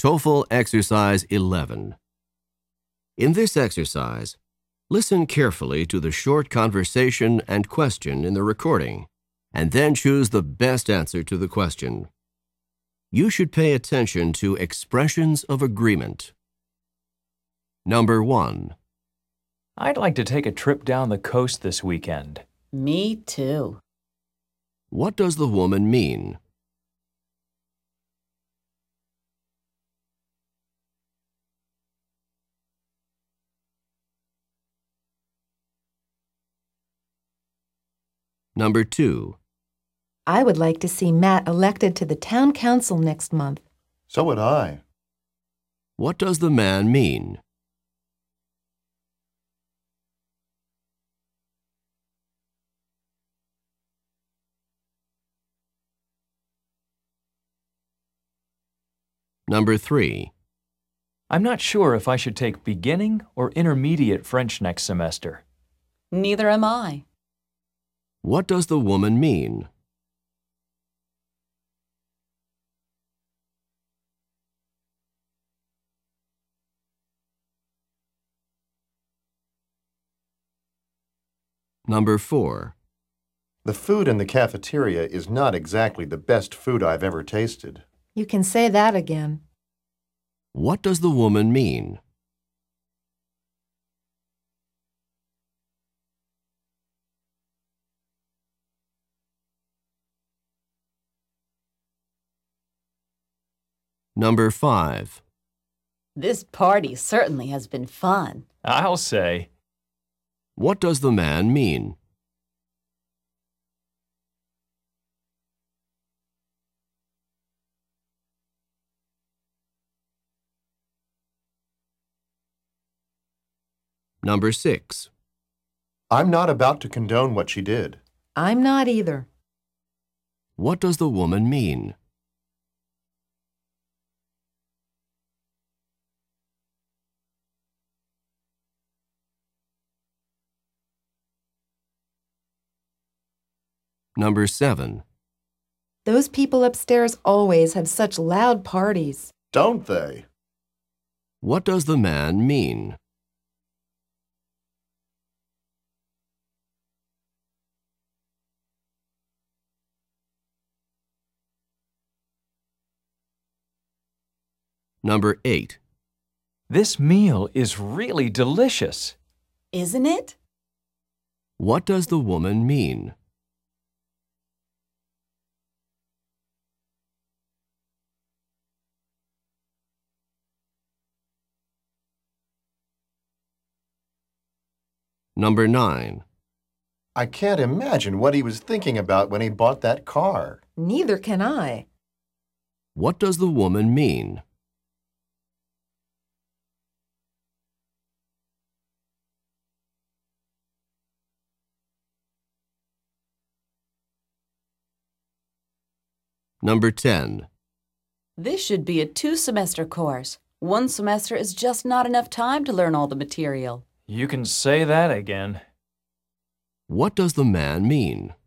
TOEFL Exercise 11. In this exercise, listen carefully to the short conversation and question in the recording, and then choose the best answer to the question. You should pay attention to expressions of agreement. Number 1. I'd like to take a trip down the coast this weekend. Me too. What does the woman mean? Number 2. I would like to see Matt elected to the town council next month. So would I. What does the man mean? Number 3. I'm not sure if I should take beginning or intermediate French next semester. Neither am I. What does the woman mean? Number 4. The food in the cafeteria is not exactly the best food I've ever tasted. You can say that again. What does the woman mean? Number 5. This party certainly has been fun. I'll say. What does the man mean? Number 6. I'm not about to condone what she did. I'm not either. What does the woman mean? Number 7. Those people upstairs always have such loud parties. Don't they? What does the man mean? Number 8. This meal is really delicious. Isn't it? What does the woman mean? Number 9. I can't imagine what he was thinking about when he bought that car. Neither can I. What does the woman mean? Number 10. This should be a 2-semester course. 1 semester is just not enough time to learn all the material. You can say that again. What does the man mean?